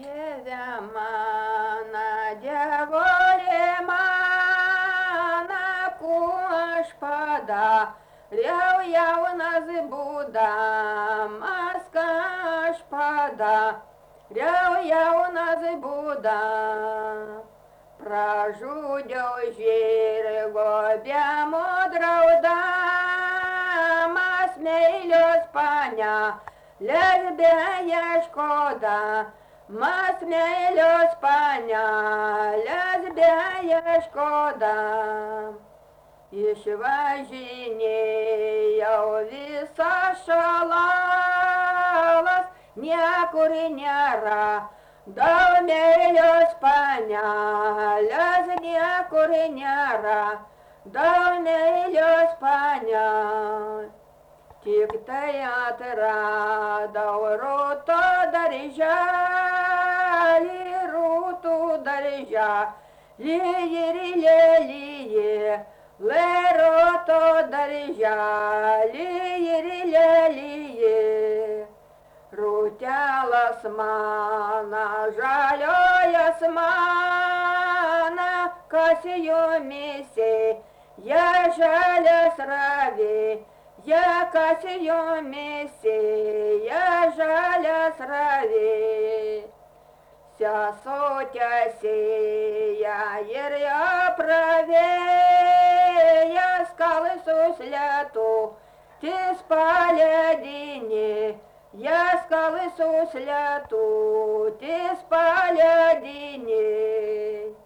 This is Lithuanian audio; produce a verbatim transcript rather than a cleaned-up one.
Дєвя мана, дєворє мана, куаш пада, ряв яв назбуда, маскаш пада, ряв яв назбуда. Пражудьо жир гобя мудрауда, масмейльос паня, лезбя шкода. Масмейльос паня, лезбя шкода. Ишважине я виса шалалас, не куриняра, да мейльос паня, лезбя куриняра, да мейльос паня. Тик театра, да рото дарижа, ли руту дарижа, ли-ри ле-ли-е, ле рото дарижа, ли-ри ле-ли-е. Рутяла смана, жалё ясмана, косию миси, я жаля срави. Я косию миси, я жаля срави. Ся сотя сия, ер я праве, я скалы сусляту, ти спаля дине, я скалы сусляту, ти спаля дине.